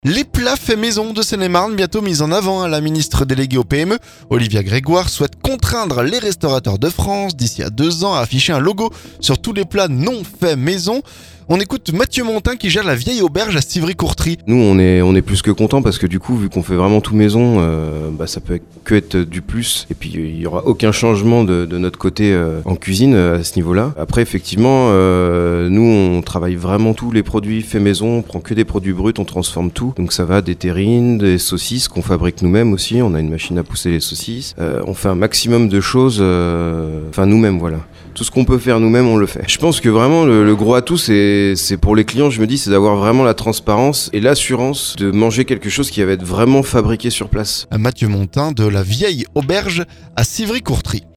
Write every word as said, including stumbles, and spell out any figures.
Les plats faits maison de Seine-et-Marne, bientôt mis en avant. La ministre déléguée au P M E, Olivia Grégoire, souhaite contraindre les restaurateurs de France d'ici à deux ans à afficher un logo sur tous les plats non faits maison. On écoute Mathieu Montin qui gère la vieille auberge à Civry-Courtry. Nous on est, on est plus que contents parce que du coup vu qu'on fait vraiment tout maison, euh, bah, ça peut que être du plus. Et puis il n'y aura aucun changement de, de notre côté euh, en cuisine euh, à ce niveau-là. Après effectivement, euh, nous on travaille vraiment tous les produits faits maison, on prend que des produits bruts, on transforme tout. Donc ça va des terrines, des saucisses qu'on fabrique nous-mêmes aussi, on a une machine à pousser les saucisses. Euh, on fait un maximum de choses, euh, enfin nous-mêmes voilà. Tout ce qu'on peut faire nous-mêmes, on le fait. Je pense que vraiment le, le gros atout, c'est, c'est pour les clients, je me dis, c'est d'avoir vraiment la transparence et l'assurance de manger quelque chose qui va être vraiment fabriqué sur place. Mathieu Montin de la vieille auberge à Civry-Courtry.